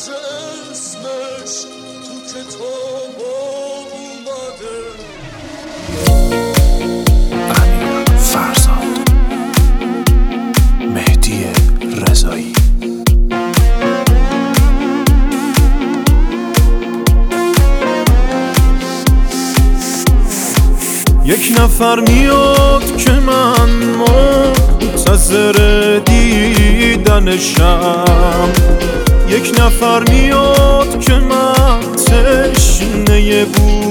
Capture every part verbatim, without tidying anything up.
معجزه اسمش تو کتاب اومده. امیر فرزاد، مهدی رضایی. یک نفر میاد که من منتظر دیدنشم، یک نفر میاد که من تشنه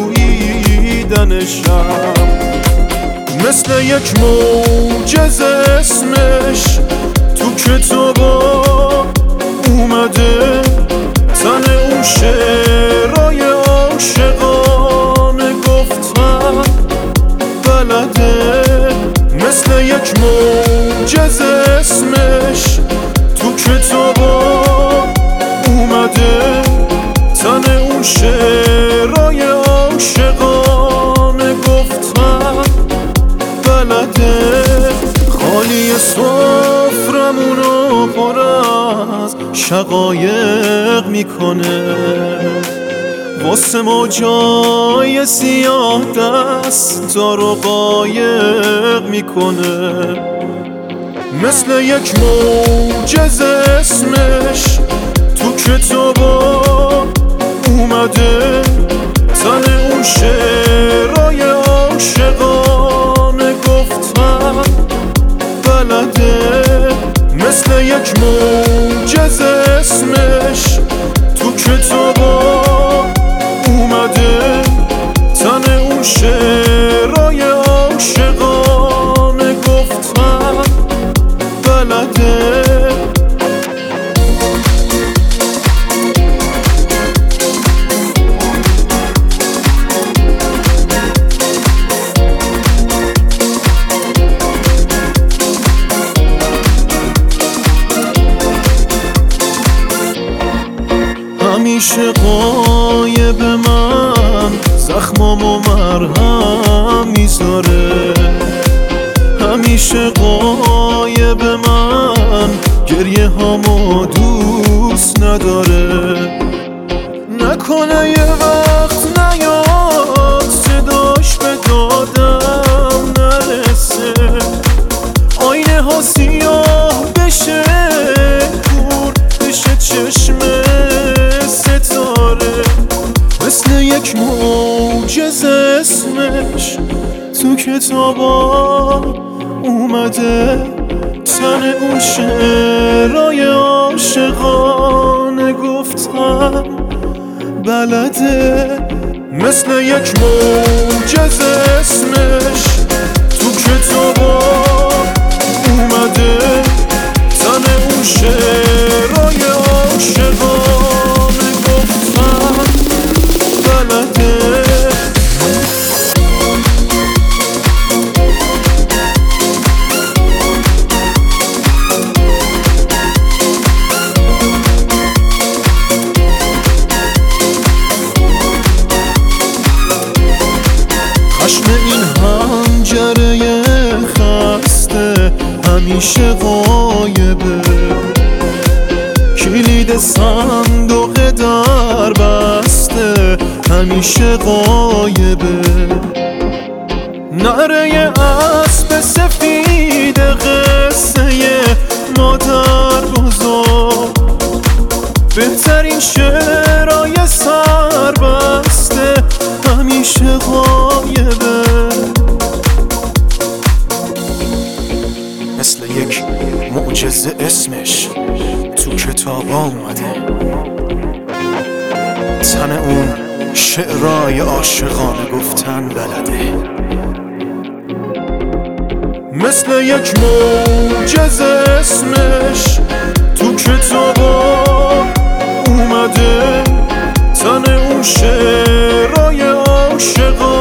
بوییدنشم. مثل یک معجزه اسمش تو کتابا اومده، تن اون شعرهای عاشقانه گفتن بلده. مثل یک معجزه اسمش تو کتابا اومده، تن اون شعرهای عاشقانه گفتن بلده. خالی سفرمونو پر از شقایق میکنه، واسه ما جای سیاه دستا رو قایق میکنه. مثل یک معجزه اسمش تو کتابا اومده، تن اون شعرهای عاشقانه گفتن بلده. مثل یک معجزه اسمش تو کتابا اومده، تن اون شعرهای عاشقانه گفتن بلده. همیشه قایب من زخمامو مرهم میذاره، همیشه قایب من گریه هامو دوست نداره. نکنه یه وقت نیاد صداش به دادم نرسه، آینه ها سیاه بشه، کور بشه چشم ستاره. مثل یک معجزه اسمش تو کتابا اومده، تن اون شعرهای عاشقانه گفتن بلده. مثل یک معجزه اسمش تو کتابا اومده، تن اون شعرهای عاشقانه گفتن بلده. خشم این حنجره خسته همیشه غایبه، کلید صندوق در بسته همیشه غایبه. نره اسب سفید قصه مادر بزرگ، بهترین شعرهای سربسته همیشه غایبه. مثل یک معجزه اسمش تو کتابا اومده، تن اون شعرهای عاشقانه گفتن بلده. مثل یک معجزه اسمش تو کتابا اومده، تن اون شعرهای عاشقانه